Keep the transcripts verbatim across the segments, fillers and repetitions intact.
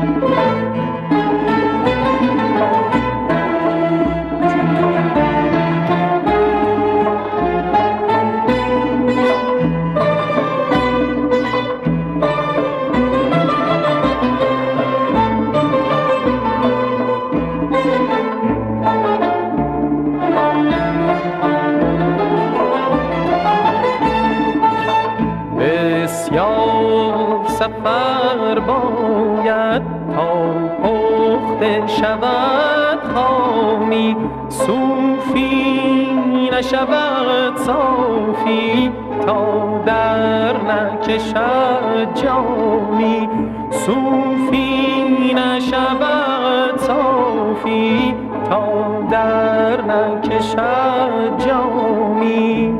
سفر باید تا پخته شود خامی، صوفی نشود صافی تا در نکشد جامی، صوفی نشود صافی تا در نکشد جامی.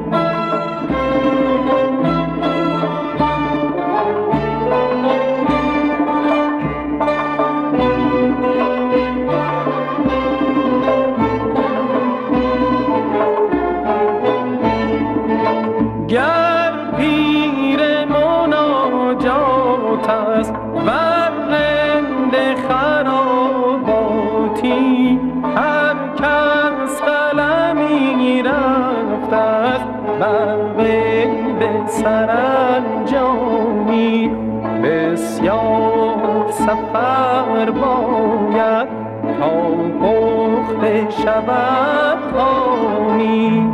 گر پیر مناجات است ور رند خراباتی، هر کس قلمی رفته است بر غیب سرانجامی، بسیار سفر باید تا پخته شود خامی.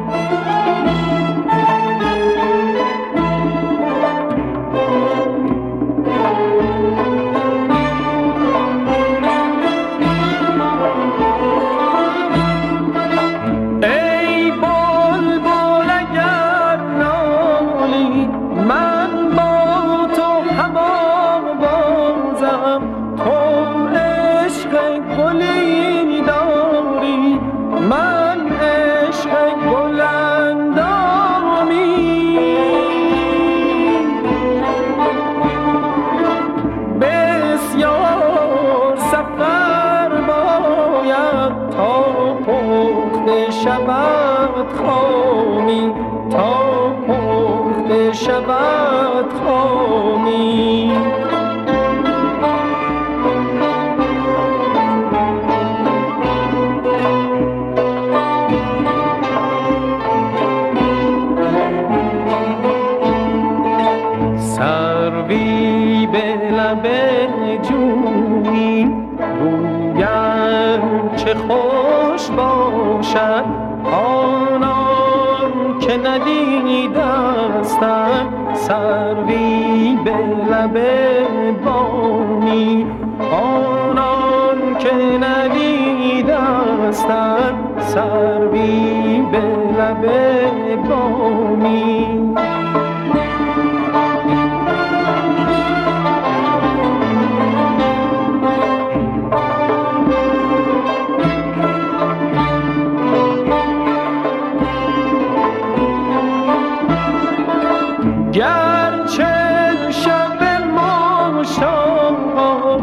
شود خامی تا پخته شود خامی. سروی به لب جویی گویم چه خوش باشد، آنان که ندیدستند سروی به لب بانی، آنان که ندیدستند سروی به لب بانی. گرچه شب مشتاق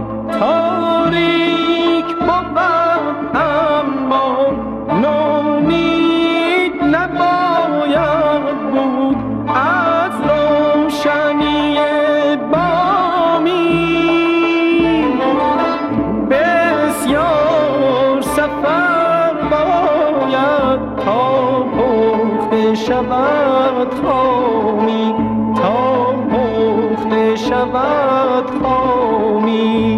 تاریک بود اما نومید نباید بود از روشنی بامی. بسیار سفر باید تا پخته شود خامی، تا پخته شود خامی.